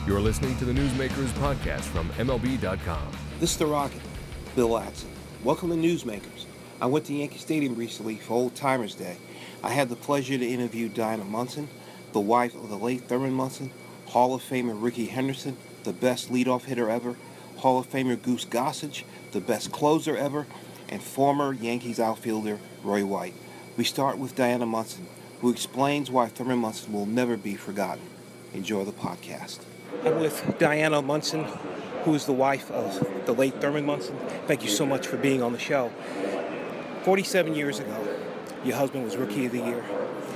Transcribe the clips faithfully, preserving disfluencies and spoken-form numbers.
You're listening to the Newsmakers podcast from M L B dot com. This is the Rocket, Bill Ladson. Welcome to Newsmakers. I went to Yankee Stadium recently for Old Timers Day. I had the pleasure to interview Diana Munson, the wife of the late Thurman Munson, Hall of Famer Rickey Henderson, the best leadoff hitter ever, Hall of Famer Goose Gossage, the best closer ever, and former Yankees outfielder Roy White. We start with Diana Munson, who explains why Thurman Munson will never be forgotten. Enjoy the podcast. I'm with Diana Munson, who is the wife of the late Thurman Munson. Thank you so much for being on the show. forty-seven years ago, your husband was Rookie of the Year.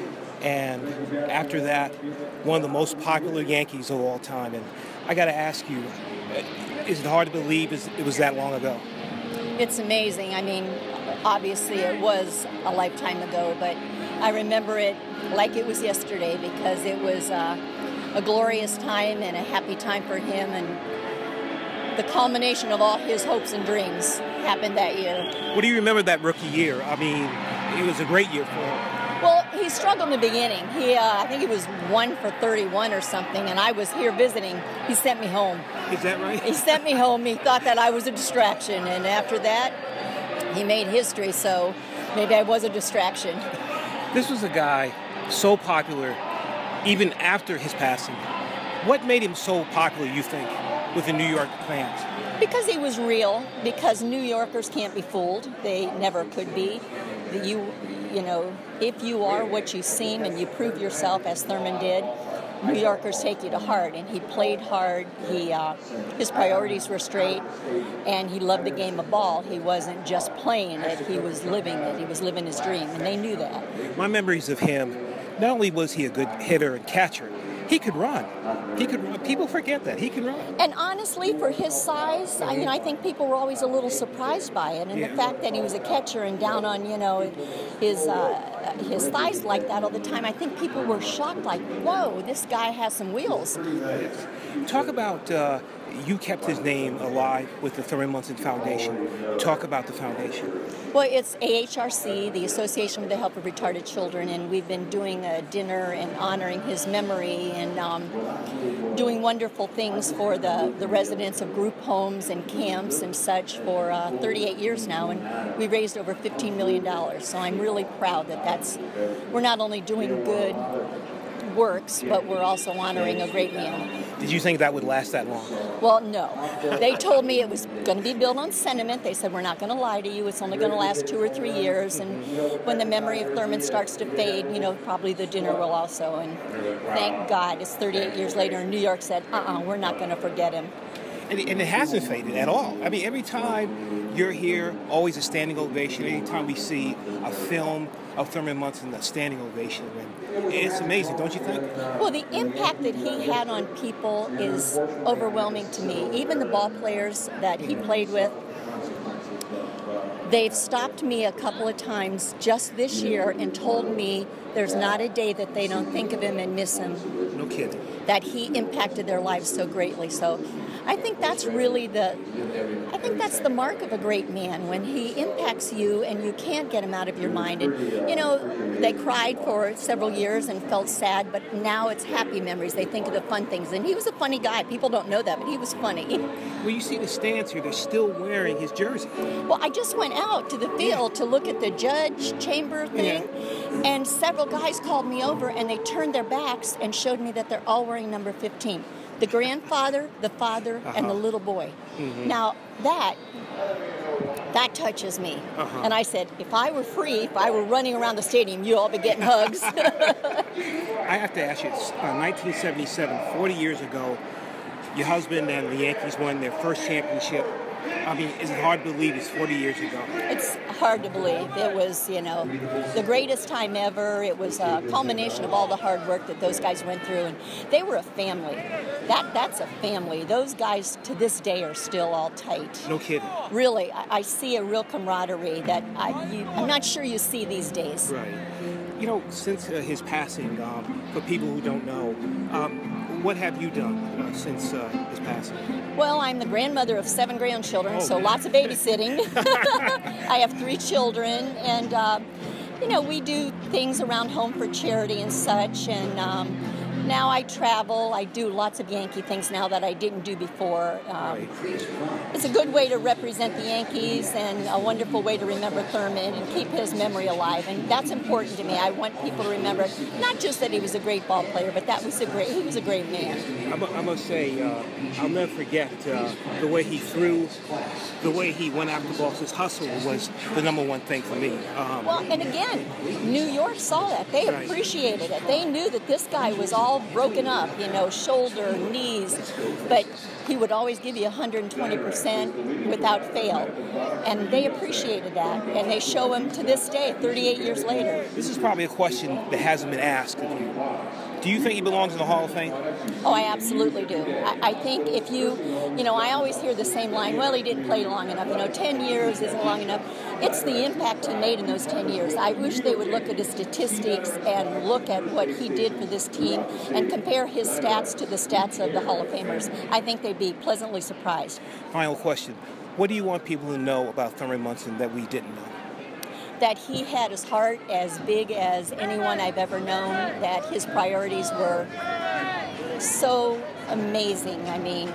And after that, one of the most popular Yankees of all time. And I got to ask you, is it hard to believe it was that long ago? It's amazing. I mean, obviously it was a lifetime ago, but I remember it like it was yesterday because it was uh, a glorious time and a happy time for him, and the culmination of all his hopes and dreams happened that year. What do you remember that rookie year? I mean, it was a great year for him. Well, he struggled in the beginning. He, uh, I think he was one for thirty-one or something, and I was here visiting. He sent me home. Is that right? He sent me home. He thought that I was a distraction, and after that, he made history, so maybe I was a distraction. This was a guy so popular even after his passing. What made him so popular, you think, with the New York fans? Because he was real, because New Yorkers can't be fooled. They never could be. You, you know, if you are what you seem and you prove yourself, as Thurman did, New Yorkers take you to heart. And he played hard. He, uh, his priorities were straight, and he loved the game of ball. He wasn't just playing it. He was living it. He was living his dream, and they knew that. My memories of him, not only was he a good hitter and catcher, he could run. He could run. People forget that. He can run. And honestly, for his size, I mean, I think people were always a little surprised by it. And yeah. The fact that he was a catcher and down on, you know, his uh, his thighs like that all the time, I think people were shocked, like, whoa, this guy has some wheels. Talk about, uh, you kept his name alive with the Thurman Munson Foundation. Talk about the foundation. Well, it's A H R C, the Association for the Help of Retarded Children, and we've been doing a dinner and honoring his memory and um, doing wonderful things for the, the residents of group homes and camps and such for uh, thirty-eight years now, and we raised over fifteen million dollars. So I'm really proud that that's, we're not only doing good works, but we're also honoring a great man. Did you think that would last that long? Well, no. They told me it was going to be built on sentiment. They said, we're not going to lie to you. It's only going to last two or three years. And when the memory of Thurman starts to fade, you know, probably the dinner will also. And thank God it's thirty-eight years later, and New York said, uh-uh, we're not going to forget him. And, and it hasn't faded at all. I mean, every time you're here, always a standing ovation. Anytime we see a film of Thurman Munson, a standing ovation. And it's amazing, don't you think? Well, the impact that he had on people is overwhelming to me. Even the ball players that he played with, they've stopped me a couple of times just this year and told me there's not a day that they don't think of him and miss him. No kidding. That he impacted their lives so greatly. So I think that's really the, I think that's the mark of a great man, when he impacts you and you can't get him out of your mind. And, you know, they cried for several years and felt sad, but now it's happy memories. They think of the fun things. And he was a funny guy. People don't know that, but he was funny. Well, you see the stands here, they're still wearing his jersey. Well, I just went out to the field to look at the judge chamber thing, yeah. And several guys called me over and they turned their backs and showed me that they're all wearing number fifteen. The grandfather, the father, uh-huh. and the little boy. Mm-hmm. Now, that that touches me. Uh-huh. And I said, if I were free, if I were running around the stadium, you'd all be getting hugs. I have to ask you, uh, nineteen seventy-seven, forty years ago, your husband and the Yankees won their first championship. I mean, is it hard to believe it's forty years ago? It's hard to believe. It was, you know, the greatest time ever. It was a culmination of all the hard work that those guys went through, and they were a family. That That's a family. Those guys, to this day, are still all tight. No kidding. Really, I, I see a real camaraderie that I, you, I'm not sure you see these days. Right. You know, since uh, his passing, um, for people who don't know, um, what have you done uh, since uh, his passing? Well, I'm the grandmother of seven grandchildren, oh, so man. Lots of babysitting. I have three children, and, uh, you know, we do things around home for charity and such, and um, now I travel. I do lots of Yankee things now that I didn't do before. Um, it's a good way to represent the Yankees and a wonderful way to remember Thurman and keep his memory alive. And that's important to me. I want people to remember not just that he was a great ball player, but that was a great. He was a great man. I must say, uh, I'll never forget uh, the way he threw, the way he went after balls. His hustle was the number one thing for me. Um, well, and again, New York saw that. They right. appreciated it. They knew that this guy was all broken up, you know, shoulder, knees, but he would always give you one hundred twenty percent without fail. And they appreciated that. And they show him to this day, thirty-eight years later. This is probably a question that hasn't been asked of you. Do you think he belongs in the Hall of Fame? Oh, I absolutely do. I, I think if you, you know, I always hear the same line, well, he didn't play long enough. You know, ten years isn't long enough. It's the impact he made in those ten years. I wish they would look at his statistics and look at what he did for this team and compare his stats to the stats of the Hall of Famers. I think they'd be pleasantly surprised. Final question. What do you want people to know about Thurman Munson that we didn't know? That he had his heart as big as anyone I've ever known, that his priorities were so amazing. I mean,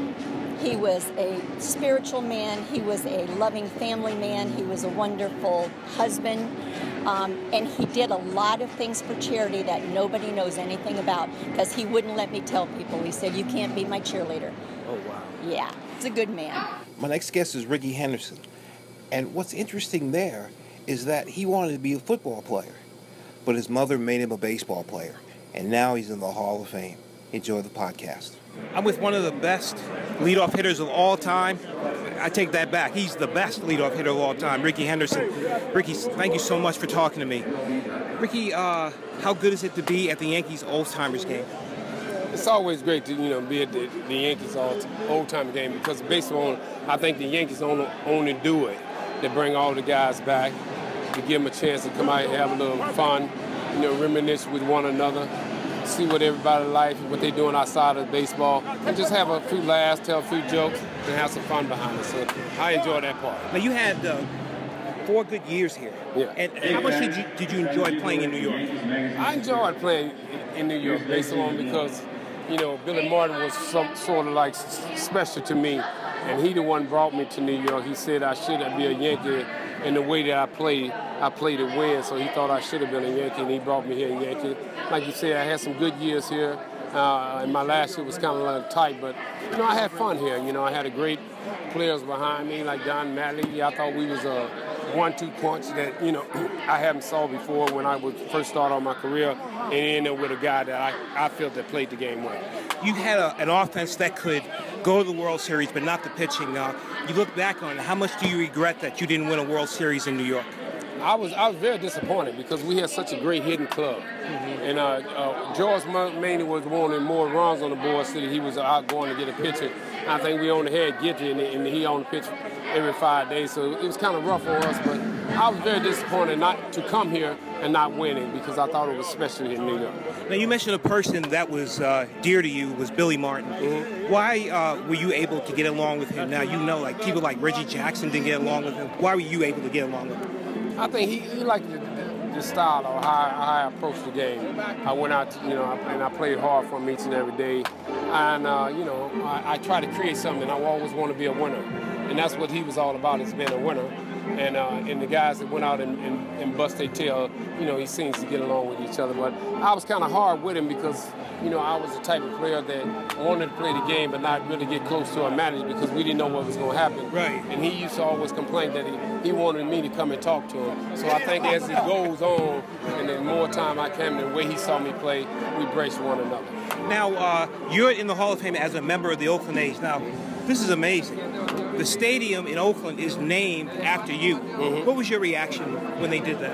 he was a spiritual man, he was a loving family man, he was a wonderful husband, um, and he did a lot of things for charity that nobody knows anything about, because he wouldn't let me tell people. He said, you can't be my cheerleader. Oh, wow. Yeah, he's a good man. My next guest is Rickey Henderson, and what's interesting there is that he wanted to be a football player, but his mother made him a baseball player, and now he's in the Hall of Fame. Enjoy the podcast. I'm with one of the best leadoff hitters of all time. I take that back. He's the best leadoff hitter of all time, Rickey Henderson. Rickey, thank you so much for talking to me. Rickey, uh, how good is it to be at the Yankees old-timers game? It's always great to, you know, be at the, the Yankees old-time game, because based on, I think the Yankees only, only do it to bring all the guys back, to give them a chance to come out and have a little fun, you know, reminisce with one another, see what everybody likes, what they're doing outside of baseball, and just have a few laughs, tell a few jokes, and have some fun behind it. So I enjoy that part. Now, you had uh, four good years here. Yeah. And, and how much did you, did you enjoy playing in New York? I enjoyed playing in New York, based on because, you know, Billy Martin was some sort of like special to me, and he the one brought me to New York. He said I should be a Yankee. In the way that I played, I played to win, so he thought I should have been a Yankee, and he brought me here a Yankee. Like you said, I had some good years here, uh, and my last year was kind of like tight, but, you know, I had fun here. You know, I had a great players behind me, like Don Mattingly. I thought we was a one-two punch that, you know, I haven't saw before when I was first started on my career, and ended up with a guy that I, I felt that played the game well. You had a, an offense that could go to the World Series, but not the pitching. Uh, you look back on it, how much do you regret that you didn't win a World Series in New York? I was I was very disappointed because we had such a great hitting club. Mm-hmm. And uh, uh, George Maney was wanting more runs on the board, so he was out going to get a pitcher. I think we only had Gidry, and, and he on the pitch every five days, so it was kind of rough on us. But I was very disappointed not to come here and not winning, because I thought it was special in New York. Now, you mentioned a person that was uh, dear to you was Billy Martin. Mm-hmm. Why uh, were you able to get along with him? Now, you know, like people like Reggie Jackson didn't get along with him. Why were you able to get along with him? I think he, he liked the, the, the style of how, how I approached the game. I went out, to, you know, and I played hard for him each and every day. And, uh, you know, I, I try to create something. I always want to be a winner. And that's what he was all about, is being a winner. And uh, and the guys that went out and, and, and bust their tail, you know, he seems to get along with each other. But I was kind of hard with him because, you know, I was the type of player that wanted to play the game but not really get close to a manager, because we didn't know what was going to happen. Right. And he used to always complain that he, he wanted me to come and talk to him. So I think as it goes on, and the more time I came, and the way he saw me play, we braced one another. Now, uh, you're in the Hall of Fame as a member of the Oakland A's. Now, this is amazing. The stadium in Oakland is named after you. Mm-hmm. What was your reaction when they did that?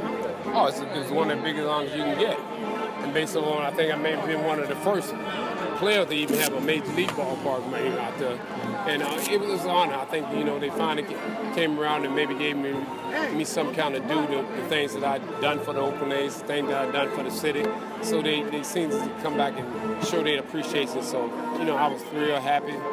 Oh, it's, it's one of the biggest honors you can get. And based on, I think I may have been one of the first players to even have a major league ballpark named out there. And uh, it was an honor. I think, you know, they finally came around and maybe gave me, me some kind of due to the things that I'd done for the Oakland A's, things that I'd done for the city. So they, they seemed to come back and show their appreciation. So, you know, I was thrilled, happy.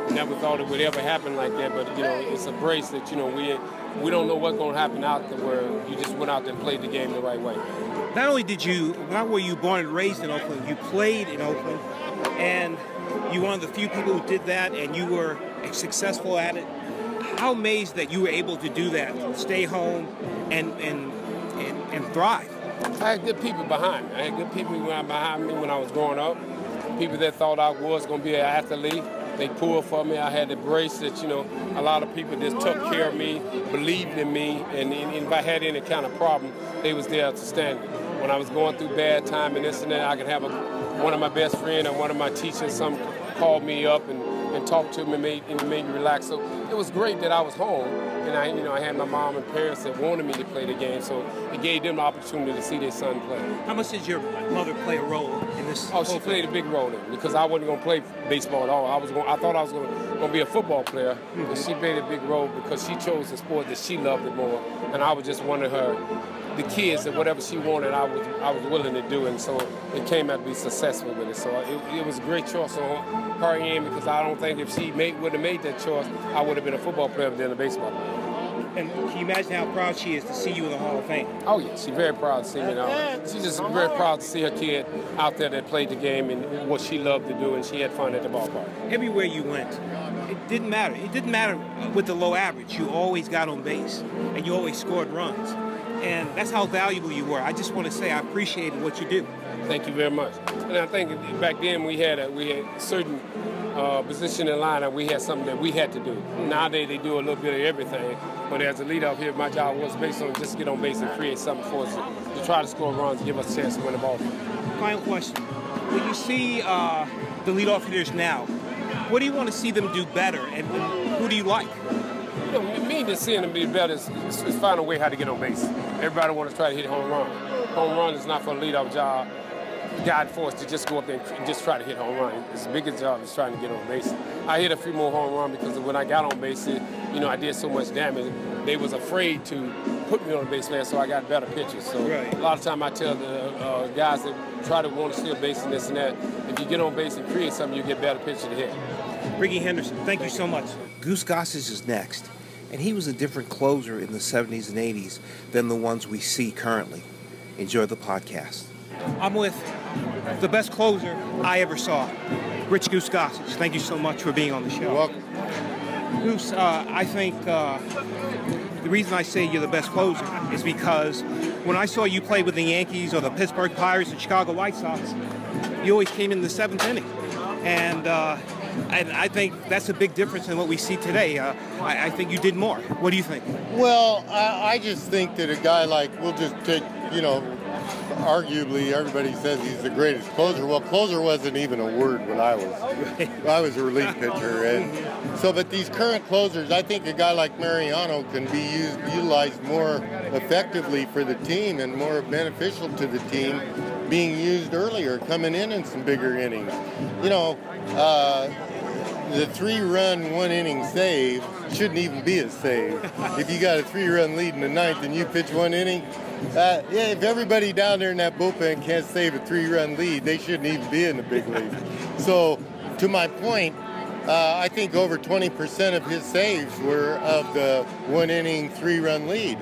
never thought it would ever happen like that, but, you know, it's a brace that, you know, we we don't know what's going to happen out there where you just went out there and played the game the right way. Not only did you, not were you born and raised in Oakland, you played in Oakland, and you're one of the few people who did that, and you were successful at it. How amazed that you were able to do that, stay home, and and and, and thrive. I had good people behind me. I had good people behind me when I was growing up. People that thought I was going to be an athlete. They pulled for me. I had the brace that, you know, a lot of people just took care of me, believed in me, and, and if I had any kind of problem, they was there to stand me. When I was going through bad time and this and that, I could have a, one of my best friends or one of my teachers, some called me up and, and talked to me and made, and made me relax. So it was great that I was home, and I, you know, I had my mom and parents that wanted me to play the game, so it gave them the opportunity to see their son play. How much did your mother play a role in this? Oh, she played a big role in it because I wasn't going to play baseball at all. I was going, I thought I was going to be a football player, mm-hmm. and she played a big role because she chose the sport that she loved it more, and I was just one of her, the kids that whatever she wanted, I was I was willing to do, and so it came out to be successful with it. So it, it was a great choice on her end because I don't think if she made, would have made that choice, I would have been a football player than a baseball player. And can you imagine how proud she is to see you in the Hall of Fame? Oh, yeah. She's very proud to see me now. She's just very proud to see her kid out there that played the game and what she loved to do, and she had fun at the ballpark. Everywhere you went, it didn't matter. It didn't matter with the low average. You always got on base, and you always scored runs. And that's how valuable you were. I just want to say I appreciated what you do. Thank you very much. And I think back then we had a, we had certain uh, position in line and we had something that we had to do. Nowadays they do a little bit of everything. But as a leader up here, my job was based on just get on base and create something for us to, to try to score runs and give us a chance to win the ball. Final question. When you see uh, the leadoff hitters now, what do you want to see them do better, and who do you like? You know, me just seeing them be better is, is, is find a way how to get on base. Everybody wants to try to hit a home run. Home run is not for a leadoff job. God forced to just go up there and just try to hit home run. His biggest job is trying to get on base. I hit a few more home runs because when I got on base, it, you know, I did so much damage. They was afraid to put me on the base last, so I got better pitches. So right. A lot of time I tell the uh, guys that try to want to steal base and this and that, if you get on base and create something, you get better pitches to hit. Rickey Henderson, thank, thank you so much. Goose Gossage is next, and he was a different closer in the seventies and eighties than the ones we see currently. Enjoy the podcast. I'm with the best closer I ever saw, Rich Goose Gossage. Thank you so much for being on the show. You're welcome. Goose, uh, I think uh, the reason I say you're the best closer is because when I saw you play with the Yankees or the Pittsburgh Pirates or Chicago White Sox, you always came in the seventh inning. And, uh, and I think that's a big difference in what we see today. Uh, I, I think you did more. What do you think? Well, I, I just think that a guy like, we'll just take, you know, arguably everybody says he's the greatest closer. Well, closer wasn't even a word when I was I was a relief pitcher, and so but these current closers, I think a guy like Mariano can be used utilized more effectively for the team and more beneficial to the team, being used earlier, coming in in some bigger innings. You know, uh, the three-run one-inning save shouldn't even be a save. If you got a three-run lead in the ninth and you pitch one inning, uh, yeah, if everybody down there in that bullpen can't save a three-run lead, they shouldn't even be in the big leagues. So, to my point, uh, I think over twenty percent of his saves were of the one-inning, three-run lead.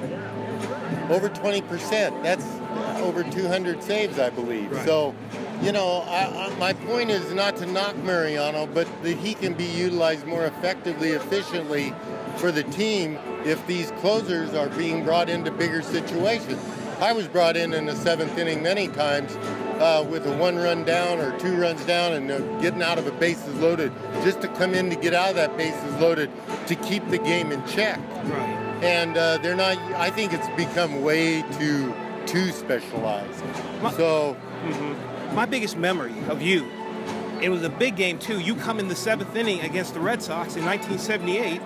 Over twenty percent. That's over two hundred saves, I believe. Right. So, you know, I, I, my point is not to knock Mariano, but that he can be utilized more effectively, efficiently for the team if these closers are being brought into bigger situations. I was brought in in the seventh inning many times uh, with a one run down or two runs down and uh, getting out of a bases loaded, just to come in to get out of that bases loaded to keep the game in check. Right. And uh, they're not, I think it's become way too, too specialized. My, so, mm-hmm. My biggest memory of you, it was a big game too. You come in the seventh inning against the Red Sox in nineteen seventy-eight,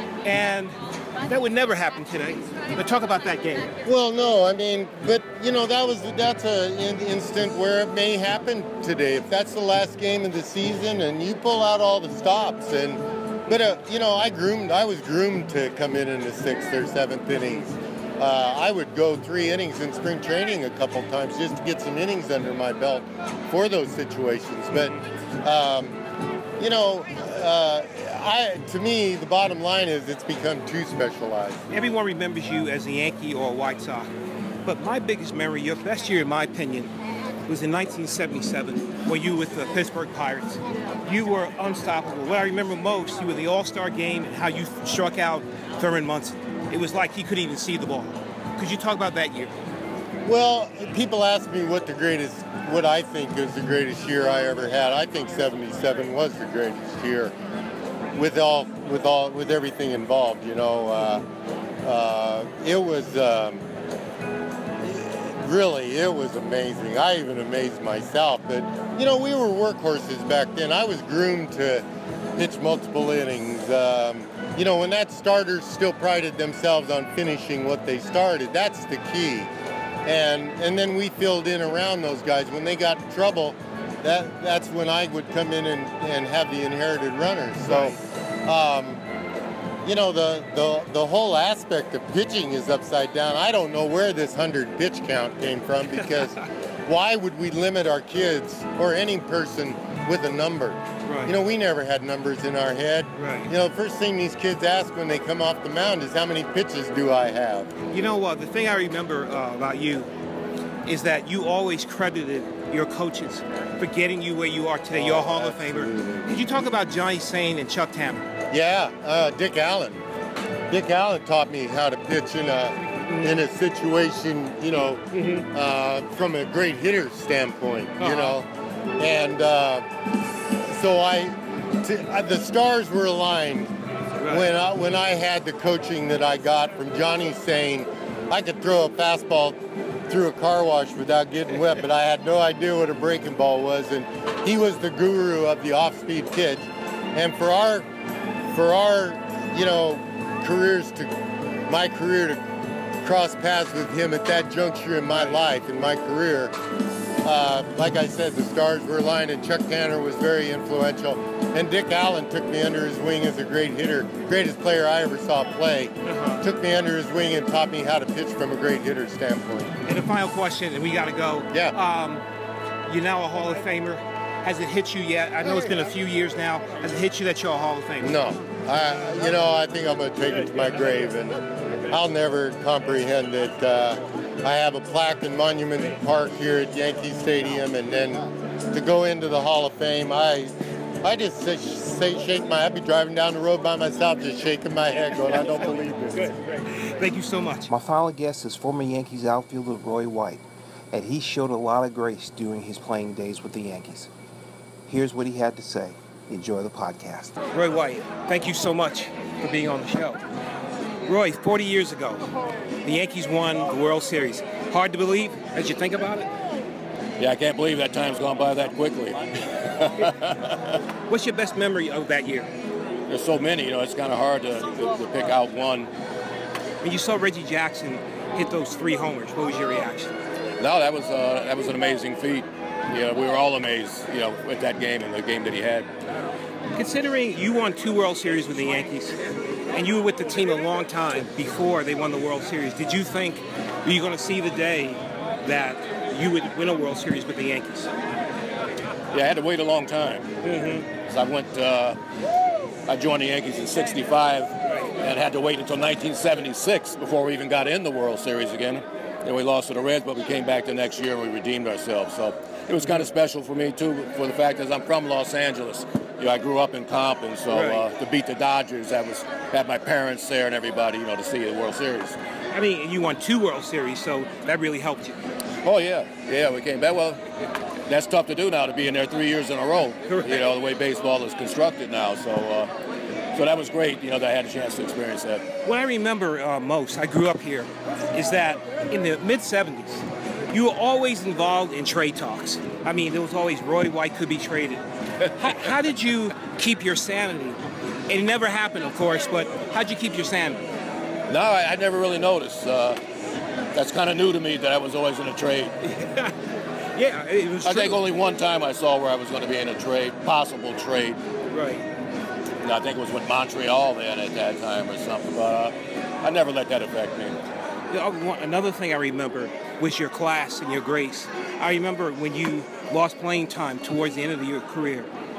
and that would never happen today. But talk about that game. Well, no, I mean, but you know, that was that's an in instant where it may happen today. If that's the last game of the season, and you pull out all the stops, and but uh, you know, I groomed, I was groomed to come in in the sixth or seventh innings. Uh, I would go three innings in spring training a couple times just to get some innings under my belt for those situations. But um, you know, uh, I to me, the bottom line is it's become too specialized. Everyone remembers you as a Yankee or a White Sox. But my biggest memory, your best year, in my opinion, was in nineteen seventy-seven, when you were with the Pittsburgh Pirates. You were unstoppable. What I remember most, you were the All-Star game and how you struck out Thurman Munson. It was like he couldn't even see the ball. Could you talk about that year? Well, people ask me what the greatest, what I think is the greatest year I ever had. I think seventy-seven was the greatest year, with all, with all, with everything involved. You know, uh, uh, it was. Um, Really, it was amazing. I even amazed myself. But, you know, we were workhorses back then. I was groomed to pitch multiple innings. Um, you know, when that starters still prided themselves on finishing what they started, that's the key. And and then we filled in around those guys. When they got in trouble, that that's when I would come in and, and have the inherited runners. So, um, you know, the, the the whole aspect of pitching is upside down. I don't know where this hundred pitch count came from, because why would we limit our kids or any person with a number? Right. You know, we never had numbers in our head. Right. You know, first thing these kids ask when they come off the mound is, how many pitches do I have? You know what? Uh, the thing I remember uh, about you is that you always credited your coaches for getting you where you are today. Oh, You're a Hall absolutely. of Famer. Could you talk about Johnny Sain and Chuck Tanner? Yeah, uh, Dick Allen. Dick Allen taught me how to pitch in a in a situation, you know, mm-hmm. uh, from a great hitter standpoint, uh-huh. you know, and uh, so I, t- uh, the stars were aligned right. when I, when I had the coaching that I got from Johnny Sain. I could throw a fastball through a car wash without getting wet, but I had no idea what a breaking ball was, and he was the guru of the off-speed pitch. And for our For our, you know, careers to, my career to cross paths with him at that juncture in my life, in my career, uh, like I said, the stars were aligned, and Chuck Tanner was very influential. And Dick Allen took me under his wing as a great hitter, greatest player I ever saw play. Uh-huh. Took me under his wing and taught me how to pitch from a great hitter standpoint. And the final question, and we got to go. Yeah. Um, you're now a Hall of Famer. Has it hit you yet? I know it's been a few years now. Has it hit you that you're a Hall of Famer? No. I, you know, I think I'm going to take it to my grave, and I'll never comprehend it. Uh, I have a plaque in Monument Park here at Yankee Stadium, and then to go into the Hall of Fame, I I just say, say shake my, I'd be driving down the road by myself just shaking my head going, I don't believe this. Good. Thank you so much. My final guest is former Yankees outfielder Roy White, and he showed a lot of grace during his playing days with the Yankees. Here's what he had to say. Enjoy the podcast. Roy White, thank you so much for being on the show. Roy, forty years ago, the Yankees won the World Series. Hard to believe as you think about it? Yeah, I can't believe that time's gone by that quickly. What's your best memory of that year? There's so many, you know, it's kind of hard to, to, to pick out one. When you saw Reggie Jackson hit those three homers, what was your reaction? No, that was uh, that was an amazing feat. You know, we were all amazed, you know, at that game and the game that he had. Considering you won two World Series with the Yankees, and you were with the team a long time before they won the World Series, did you think were you going to see the day that you would win a World Series with the Yankees? Yeah, I had to wait a long time. Mm-hmm. So I went, uh, I joined the Yankees in sixty-five and had to wait until nineteen seventy-six before we even got in the World Series again. Then we lost to the Reds, but we came back the next year and we redeemed ourselves. So it was kind of special for me, too, for the fact that I'm from Los Angeles. You know, I grew up in Compton, so uh, to beat the Dodgers, I was had my parents there and everybody, you know, to see the World Series. I mean, you won two World Series, so that really helped you. Oh, yeah. Yeah, we came back. Well, that's tough to do now, to be in there three years in a row, Correct. You know, the way baseball is constructed now. So uh, so that was great, you know, that I had a chance to experience that. What I remember uh, most, I grew up here, is that in the mid seventies, you were always involved in trade talks. I mean, there was always Roy White could be traded. how, how did you keep your sanity? It never happened, of course, but how did you keep your sanity? No, I, I never really noticed. Uh, that's kind of new to me that I was always in a trade. Yeah, it was I true. think only one time I saw where I was going to be in a trade, possible trade. Right. And I think it was with Montreal then at that time or something, but uh, I never let that affect me. Another thing I remember was your class and your grace. I remember when you lost playing time towards the end of your career,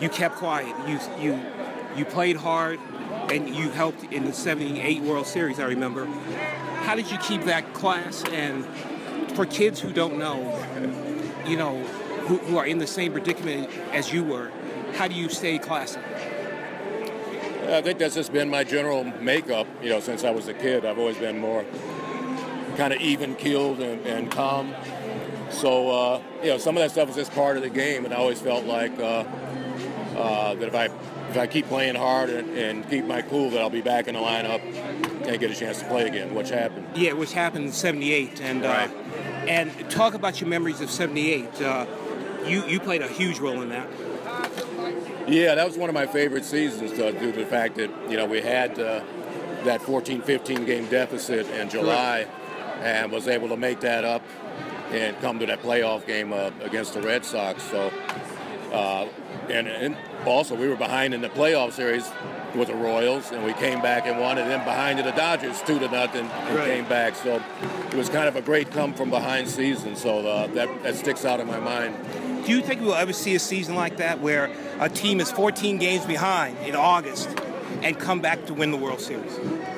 you kept quiet. You you you played hard, and you helped in the seventy-eight World Series, I remember. How did you keep that class? And for kids who don't know, you know, who, who are in the same predicament as you were, how do you stay classy? I think that's just been my general makeup, you know, since I was a kid. I've always been more kind of even-keeled and, and calm. So, uh, you know, some of that stuff is just part of the game, and I always felt like uh, uh, that if I if I keep playing hard and, and keep my cool, that I'll be back in the lineup and get a chance to play again, which happened. Yeah, which happened in seventy-eight. And right. uh, and talk about your memories of seventy-eight. Uh, you, you played a huge role in that. Yeah, that was one of my favorite seasons uh, due to the fact that, you know, we had uh, that fourteen fifteen game deficit in July and was able to make that up and come to that playoff game uh, against the Red Sox. So, uh, and, and also we were behind in the playoff series with the Royals, and we came back and won, and then behind to the Dodgers two to nothing and right. came back. So it was kind of a great come from behind season. So uh, that that sticks out in my mind. Do you think we'll ever see a season like that where a team is fourteen games behind in August and come back to win the World Series?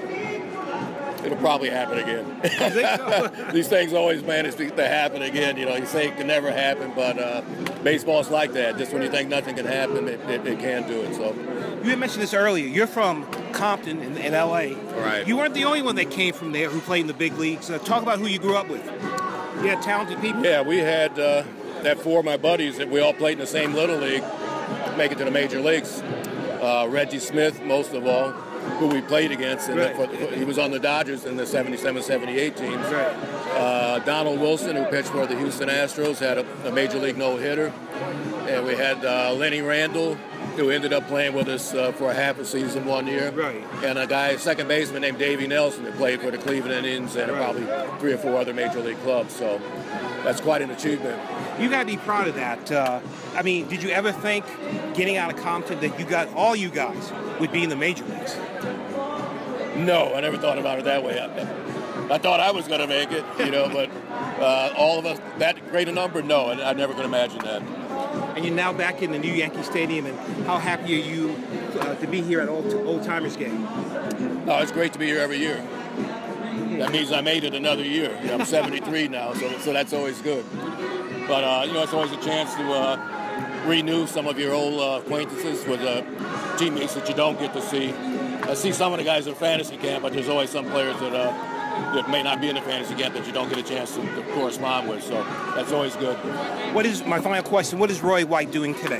It'll probably happen again. I think so. These things always manage to, to happen again. You know, you say it can never happen, but uh, baseball's like that. Just when you think nothing can happen, it, it, it can do it. So. You had mentioned this earlier. You're from Compton in, in L A. Right. You weren't the only one that came from there who played in the big leagues. Uh, talk about who you grew up with. You had talented people. Yeah, we had uh, that four of my buddies that we all played in the same little league make it to the major leagues. Uh, Reggie Smith, most of all, who we played against. And right. the, he was on the Dodgers in the seventy-seven seventy-eight teams. Right. Uh, Donald Wilson, who pitched for the Houston Astros, had a, a major league no-hitter. And we had uh, Lenny Randall, who ended up playing with us uh, for a half a season one year. Right. And a guy, a second baseman named Davey Nelson, who played for the Cleveland Indians and right. probably three or four other major league clubs. So that's quite an achievement. You got to be proud of that. Uh, I mean, did you ever think, getting out of Compton, that you got all you guys would be in the major leagues? No, I never thought about it that way. I, I thought I was going to make it, you know, but uh, all of us, that great a number, no, I, I never could imagine that. And you're now back in the new Yankee Stadium, and how happy are you uh, to be here at Old, Old Timers Game? Oh, it's great to be here every year. That means I made it another year. You know, I'm seventy-three now, so so that's always good. But, uh, you know, it's always a chance to uh, renew some of your old uh, acquaintances with uh, teammates that you don't get to see. I see some of the guys in fantasy camp, but there's always some players that uh, that may not be in the fantasy camp that you don't get a chance to, to correspond with. So that's always good. What is my final question? What is Roy White doing today?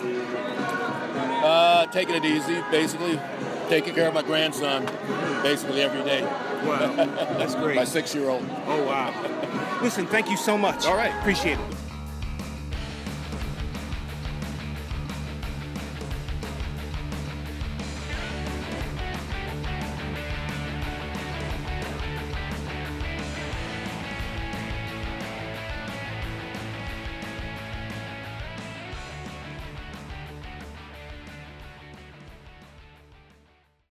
Uh, taking it easy, basically. Taking care of my grandson, basically every day. Wow, that's great. My six-year-old. Oh, wow. Listen, thank you so much. All right. Appreciate it.